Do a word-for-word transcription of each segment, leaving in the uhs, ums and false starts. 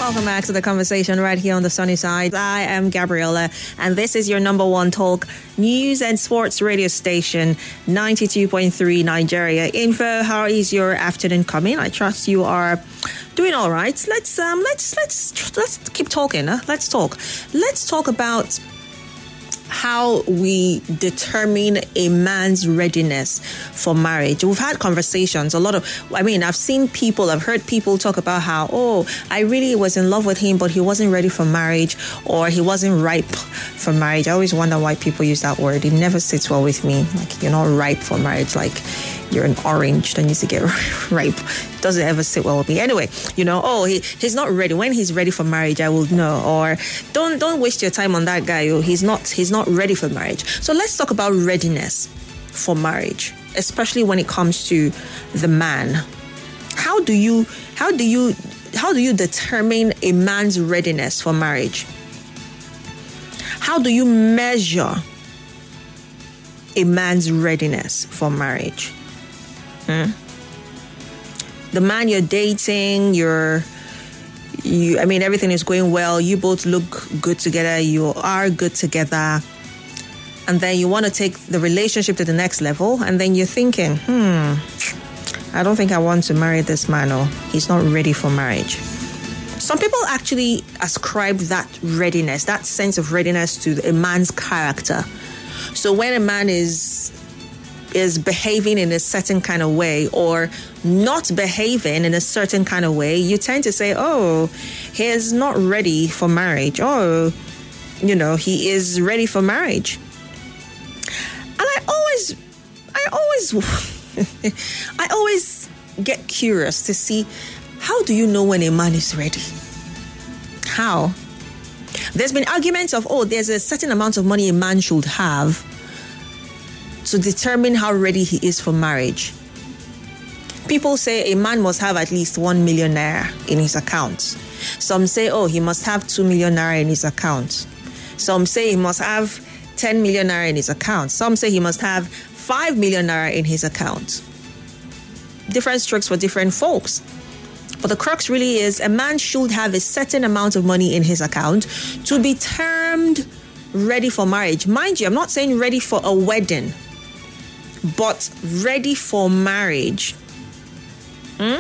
Welcome back to the conversation right here on the sunny side. I am Gabriella, and this is your number one talk news and sports radio station, ninety-two point three Nigeria Info. How is your afternoon coming? I trust you are doing all right. Let's um, let's let's let's keep talking. Huh? Let's talk. Let's talk about how we determine a man's readiness for marriage. We've had conversations, a lot of, I mean, I've seen people, I've heard people talk about how, oh, I really was in love with him, but he wasn't ready for marriage, or he wasn't ripe for marriage. I always wonder why people use that word. It never sits well with me. Like, you're not ripe for marriage. Like, you're an orange that needs to get ripe. It doesn't ever sit well with me. Anyway, you know, oh, he, he's not ready. When he's ready for marriage, I will know. Or don't don't waste your time on that guy. Oh, he's not he's not ready for marriage. So let's talk about readiness for marriage, especially when it comes to the man. How do you how do you how do you determine a man's readiness for marriage? How do you measure a man's readiness for marriage? Hmm? The man you're dating, you're, you, I mean, everything is going well. You both look good together. You are good together. And then you want to take the relationship to the next level. And then you're thinking, hmm, I don't think I want to marry this man, or he's not ready for marriage. Some people actually ascribe that readiness, that sense of readiness, to a man's character. So when a man is is behaving in a certain kind of way, or not behaving in a certain kind of way, you tend to say, oh, he's not ready for marriage. Oh, you know, he is ready for marriage. And I always, I always, I always get curious to see, how do you know when a man is ready? How? There's been arguments of, oh, there's a certain amount of money a man should have to determine how ready he is for marriage. People say a man must have at least one million naira in his account. Some say, oh, he must have two million naira in his account. Some say he must have ten million naira in his account. Some say he must have five million naira in his account. Different strokes for different folks. But the crux really is, a man should have a certain amount of money in his account to be termed ready for marriage. Mind you, I'm not saying ready for a wedding, but ready for marriage. Hmm?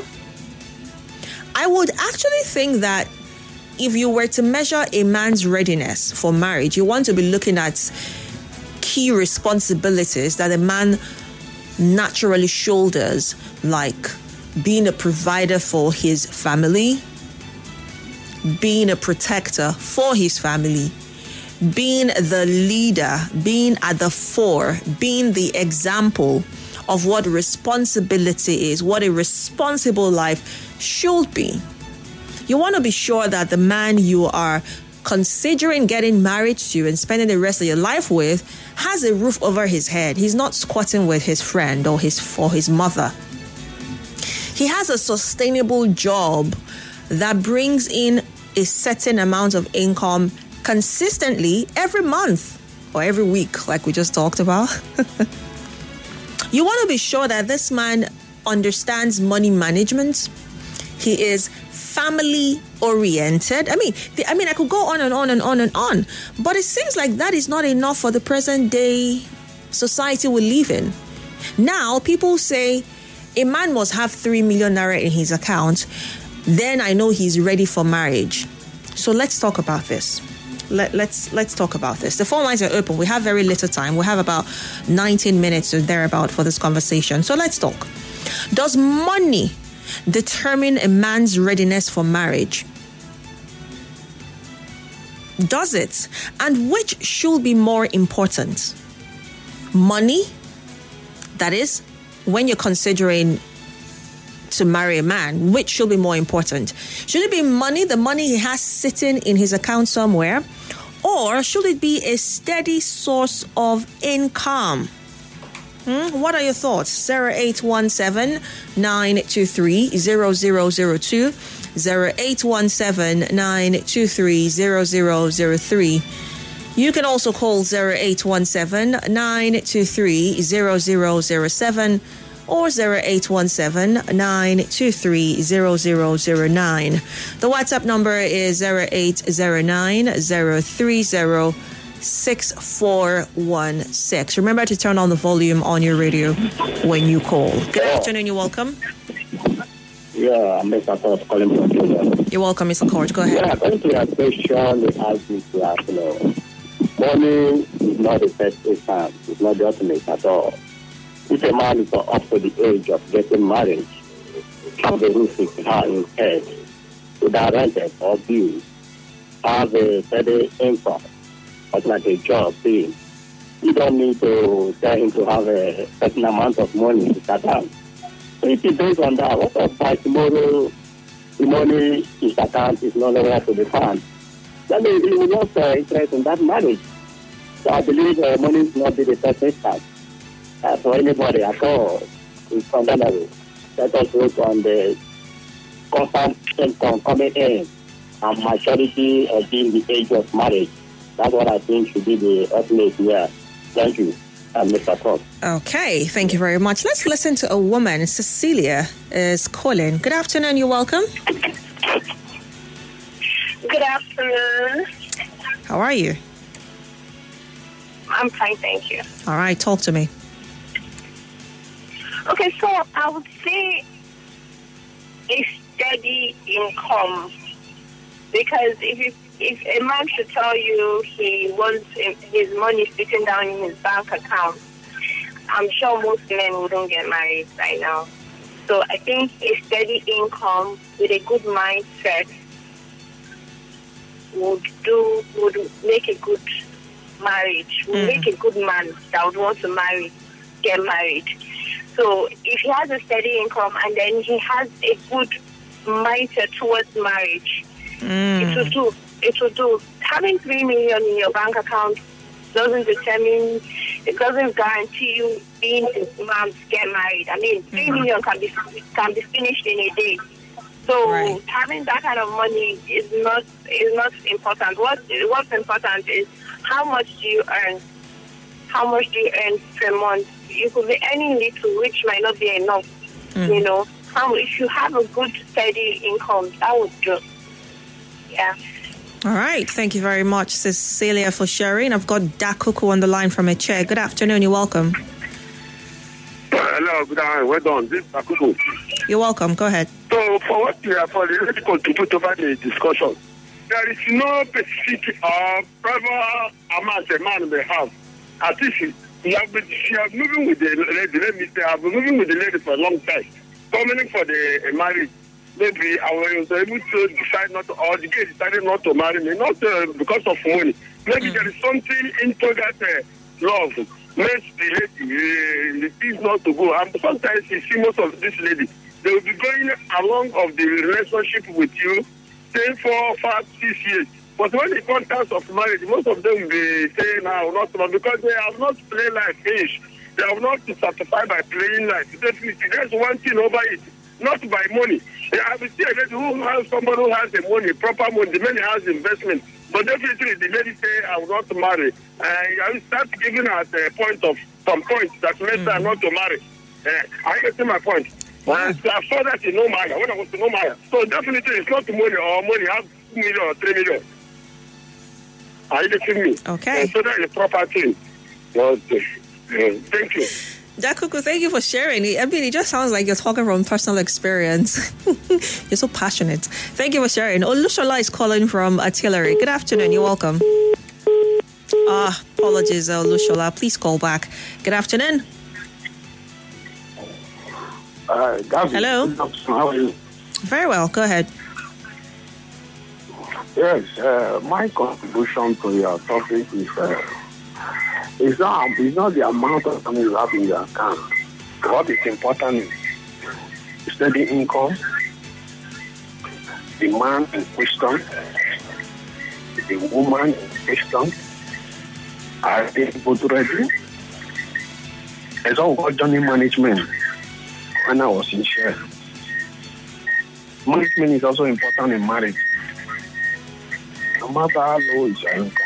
I would actually think that if you were to measure a man's readiness for marriage, you want to be looking at key responsibilities that a man naturally shoulders, like being a provider for his family, being a protector for his family, being the leader, being at the fore, being the example of what responsibility is, what a responsible life should be. You want to be sure that the man you are considering getting married to and spending the rest of your life with has a roof over his head. He's not squatting with his friend or his or his mother. He has a sustainable job that brings in a certain amount of income consistently every month or every week, like we just talked about. You want to be sure that this man understands money management. He is family oriented. I mean, the, I mean, I could go on and on and on and on, but it seems like that is not enough for the present day society we live in. Now, people say a man must have three million naira in his account. Then I know he's ready for marriage. So let's talk about this. Let, let's let's talk about this. The phone lines are open. We have very little time. We have about nineteen minutes or thereabout for this conversation. So let's talk. Does money determine a man's readiness for marriage? Does it? And which should be more important? Money, that is, when you're considering to marry a man, which should be more important? Should it be money, the money he has sitting in his account somewhere? Or should it be a steady source of income? Hmm? What are your thoughts? zero eight one seven, nine two three, zero zero zero two, zero eight one seven, nine two three, zero zero zero three. You can also call zero eight one seven, nine two three, zero zero zero seven or zero eight one seven, nine two three, zero zero zero nine. The WhatsApp number is zero eight zero nine, zero three zero, six four one six. Remember to turn on the volume on your radio when you call. Good afternoon, you're welcome. Yeah, I'm Mister Court calling from Kenya. You're welcome, Mister Court. Go ahead. Yeah, according to your question, you asked me to ask, you know, money is not the first instance. It's not the ultimate at all. If a man is up to the age of getting married, have a roof in his head, without rented or bills, have a steady income, but like a job thing, you don't need to tell him to have a certain amount of money to start out. So if he based on that, what if by tomorrow the money in his account is no longer to be found? Then he will not uh, interest in that marriage. So I believe uh, money is not be the first instance uh, for anybody at all. It's condemnable. Let us work on the constant income coming in and maturity of being the age of marriage. That's what I think should be the ultimate here. Thank you. I'm Mister Court. Okay, thank you very much. Let's listen to a woman. Cecilia is calling. Good afternoon, you're welcome. Good afternoon. How are you? I'm fine, thank you. All right, talk to me. Okay, so I would say a steady income, because if you, if a man should tell you he wants his money sitting down in his bank account, I'm sure most men wouldn't get married right now. So I think a steady income with a good mindset would do would make a good marriage, would mm. make a good man that would want to marry, get married. So if he has a steady income and then he has a good mindset towards marriage, mm. it will do. It will do. Having three million in your bank account doesn't determine, it doesn't guarantee you being a man to get married. I mean, three mm. million can be can be finished in a day. So right. having that kind of money is not is not important. What what's important is how much do you earn? How much do you earn per month? You could be earning little, which might not be enough. Mm. You know, how if you have a good steady income, that would do. Yeah. All right. Thank you very much, Cecilia, for sharing. I've got Dakuku on the line from a chair. Good afternoon. You're welcome. Hello. Good afternoon. Well done. This is Dakuku. You're welcome. Go ahead. So, for what you are for, let me contribute over the discussion. There is no specific uh, private amount a man may have. At least you have been, you are moving with the lady. Let me say, I have been moving with the lady for a long time. Coming for the uh, marriage. Maybe I was able to decide not to, or the guy decided not to marry me, not uh, because of money. Maybe mm. there is something into that uh, love makes the lady uh, refuse not to go. And sometimes you see most of this lady, they will be going along of the relationship with you, say four, five, six years. But when it comes time of marriage, most of them will be saying, "No, not so," because they have not played life finish. They have not been satisfied by playing life. Definitely, there's one thing over it. Not by money. I will see a lady who has somebody who has the money, proper money, the money has investment. But definitely the lady say, I will not marry. Uh, I will start giving her a point of some points that makes mm-hmm. her not to marry. Uh, I get to my point. Uh, so I saw that in no Maya, when I was to no Maya. So definitely it's not money or money, have two million or three million. Are you getting me? Okay. Uh, so that is a proper thing. Okay. Uh, thank you. Dakuku, thank you for sharing. I mean, it just sounds like you're talking from personal experience. You're so passionate. Thank you for sharing. Olushola is calling from Artillery. Good afternoon. You're welcome. Ah, apologies, Olushola. Please call back. Good afternoon. Uh, Gavin, hello. How are you? Very well. Go ahead. Yes, uh, my contribution to your topic is... Uh, It's not, it's not the amount of money you have in your account. What is important is steady income, the man in question, the woman in question, are they both ready? It's all about journey management when I was in share. Management is also important in marriage. No matter how low is your income,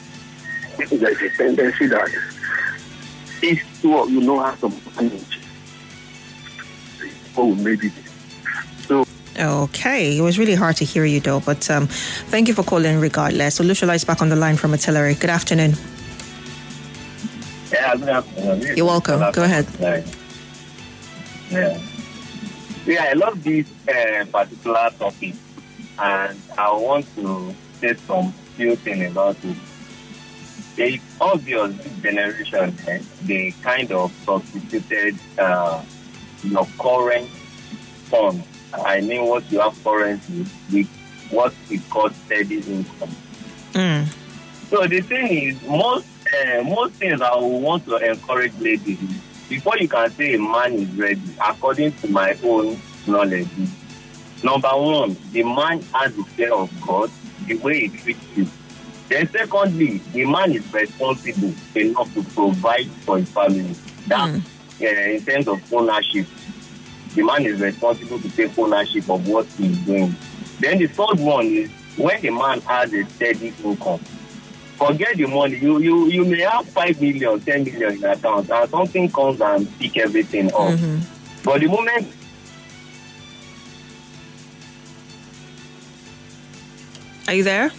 there's a tendency that if two of you know how to manage, before we made it. So. Okay, it was really hard to hear you though, but um, thank you for calling regardless. Olushola is back on the line from Artillery. Good afternoon. Yeah, good afternoon. You're welcome. Go ahead. Yeah, yeah, I love this uh, particular topic, and I want to say some few things about it. It's obvious this generation, eh, they kind of substituted uh, your current fund. I mean, what you have currently with what we call steady income. Mm. So the thing is, most uh, most things I would want to encourage ladies is, before you can say a man is ready, according to my own knowledge, number one, the man has the fear of God, the way he treats you. Then secondly, the man is responsible enough to provide for his family. That, mm. uh, in terms of ownership, the man is responsible to take ownership of what he's doing. Then the third one is, when the man has a steady income, forget the money. You you you may have five million, ten million in account, and something comes and pick everything up. Mm-hmm. But the moment Are you there?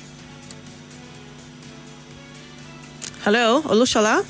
Hello, Olushola?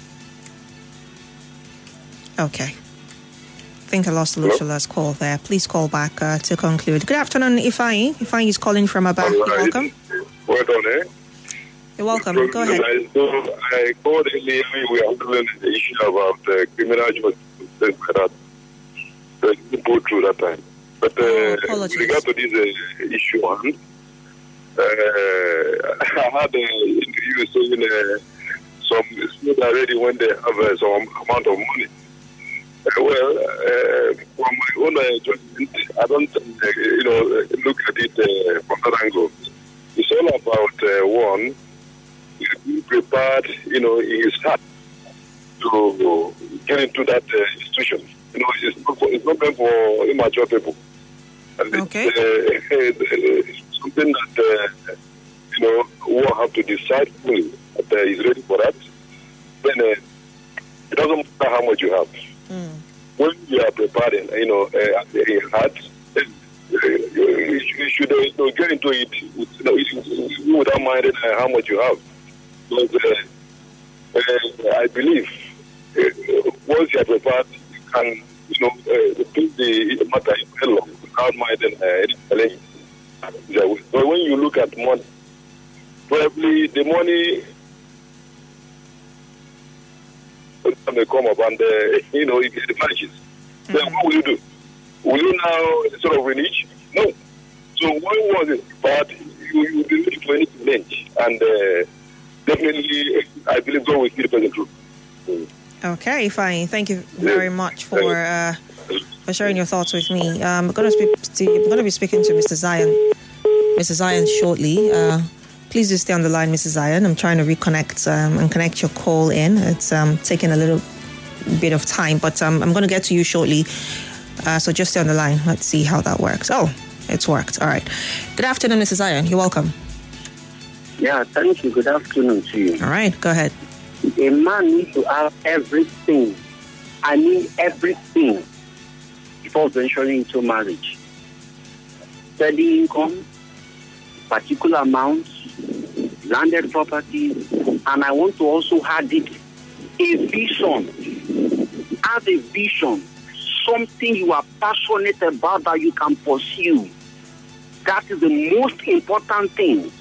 Okay. I think I lost Olushola's call there. Please call back uh, to conclude. Good afternoon, Ifeanyi. Ifeanyi is calling from Aba. You're welcome. Well done, eh? You're welcome. Go ahead. I, so I called earlier. We are handling the issue about uh, criminal justice, things like that. So I didn't go through that time. But uh, oh, with regard to this uh, issue, one, uh, I had an interview saying uh, some students already when they have uh, some amount of money. Uh, well, uh, from my own uh, judgment, I don't, uh, you know, look at it uh, from that angle. It's all about uh, one, being prepared, you know, in his heart to get into that uh, institution. You know, it's not, for, it's not meant for immature people. And okay. It's, uh, it's something that, uh, you know, one have to decide fully that uh, he's ready for that. Then uh, it doesn't matter how much you have. Mm. When you are preparing, you know, uh, in your heart, uh, you, you should uh, you know, get into it with, you know, without minding uh, how much you have. Because uh, uh, I believe uh, once you are prepared, you can, you know, uh, think the matter is well without minding uh, anything. But when you look at money, probably the money may come up and, uh, you know, it vanishes. Mm-hmm. Then what will you do? Will you now sort of renege? No. So when one is bad, you will be ready for anything change. And uh, definitely, I believe God will see the person through. Mm. Okay, fine. Thank you very yeah. much for uh, for sharing your thoughts with me. Um, I'm going to speak to, I'm going to be speaking to Mister Zion, Mister Zion shortly. Uh, Please do stay on the line, Missus Zion. I'm trying to reconnect um, and connect your call in. It's um, taking a little bit of time, but um, I'm going to get to you shortly. Uh, so just stay on the line. Let's see how that works. Oh, it's worked. All right. Good afternoon, Missus Zion. You're welcome. Yeah, thank you. Good afternoon to you. All right. Go ahead. A man needs to have everything. I mean everything before venturing into marriage. Steady income, particular amounts, landed property, and I want to also add it, a vision. Have a vision, something you are passionate about that you can pursue. That is the most important thing.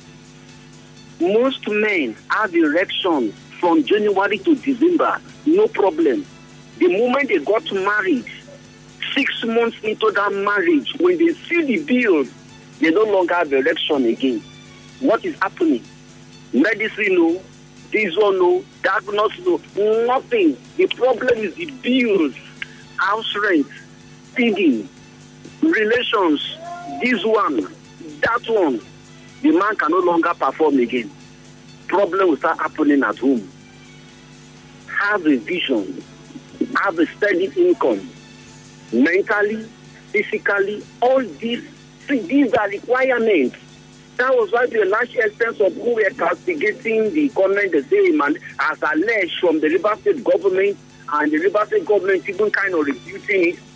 Most men have erection from January to December, no problem. The moment they got married, six months into that marriage, when they see the bills, they no longer have erection again. What is happening? Medicine, no. This one, no. Diagnosis, no. Nothing. The problem is the bills, house rent, feeding, relations, this one, that one. The man can no longer perform again. Problem will start happening at home. Have a vision. Have a steady income. Mentally, physically, all these, these are requirements. That was why the large extent of who were castigating the comment the same and as alleged from the River State government, and the River State government even kind of refuting it,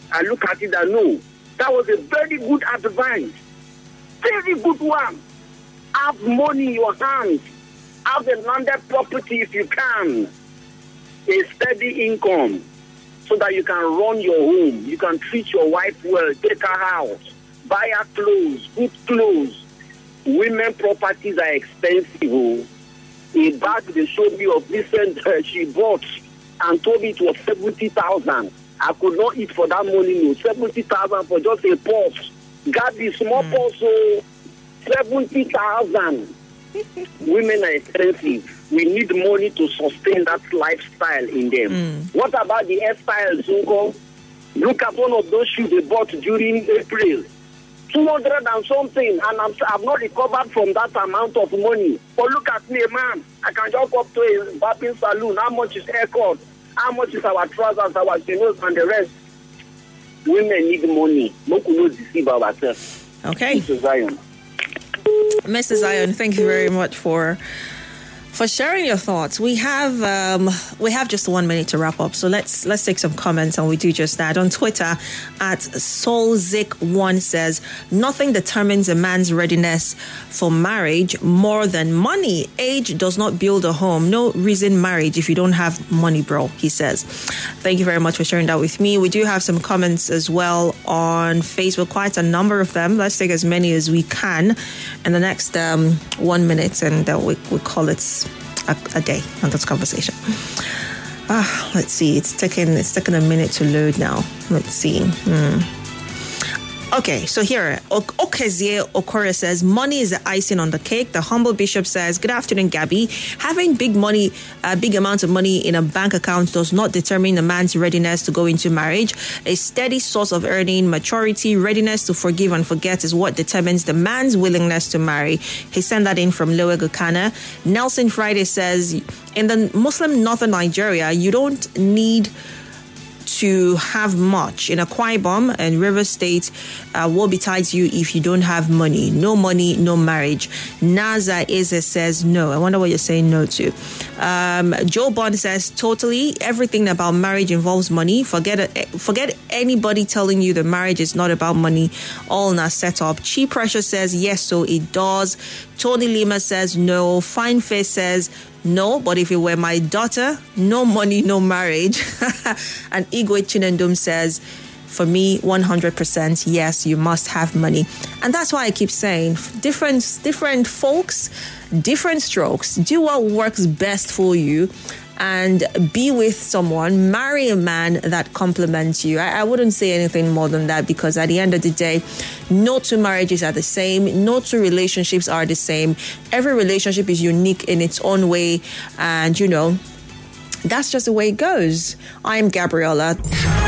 I look at it and know that was a very good advice. Very good one. Have money in your hands. Have a landed property if you can. A steady income so that you can run your home. You can treat your wife well, take her out, buy her clothes, good clothes. Women properties are expensive. Oh. A bag they showed me of recent uh, she bought and told me it was seventy thousand. I could not eat for that money, no. seventy thousand for just a purse. Got the small mm. purse, so seventy thousand. Women are expensive. We need money to sustain that lifestyle in them. Mm. What about the hairstyles, Uncle? Look at one of those shoes they bought during April. two hundred and something, and I'm, I've not recovered from that amount of money. But look at me, man. I can jump up to a barbing saloon. How much is haircut? How much is our trousers, our chinos, and the rest? Women need money. No could not deceive ourselves. Okay. Mister Zion. Mister Zion, thank you very much for for sharing your thoughts. We have um, we have just one minute to wrap up, so let's let's take some comments, and we do just that. On Twitter, at Solzik one says, nothing determines a man's readiness for marriage more than money. Age does not build a home. No reason marriage if you don't have money, bro, he says. Thank you very much for sharing that with me. We do have some comments as well on Facebook, quite a number of them. Let's take as many as we can in the next um, one minute, and uh, we, we call it A, a day on this conversation. Ah, let's see. It's taking it's taking a minute to load now. Let's see. Hmm. Okay, so here, Okezie Okore says, money is the icing on the cake. The humble bishop says, good afternoon, Gabby. Having big money, uh, big amounts of money in a bank account does not determine a man's readiness to go into marriage. A steady source of earning, maturity, readiness to forgive and forget is what determines the man's willingness to marry. He sent that in from Lower Gukana. Nelson Friday says, in the Muslim northern Nigeria, you don't need to have much. In Akwa Ibom and River State, uh, woe betides you if you don't have money. No money, no marriage. Naza Eze says no. I wonder what you're saying no to. Um, Joe Bond says totally. Everything about marriage involves money. Forget it, forget anybody telling you that marriage is not about money. All in our setup. Chi Pressure says yes, so it does. Tony Lima says no. Fine Face says no, but if it were my daughter, no money, no marriage. And Igwe Chinendum says, for me, one hundred percent, yes, you must have money. And that's why I keep saying, different, different folks, different strokes. Do what works best for you and be with someone, marry a man that complements you. I, I wouldn't say anything more than that, because at the end of the day, no two marriages are the same. No two relationships are the same. Every relationship is unique in its own way. And, you know, that's just the way it goes. I'm Gabriella.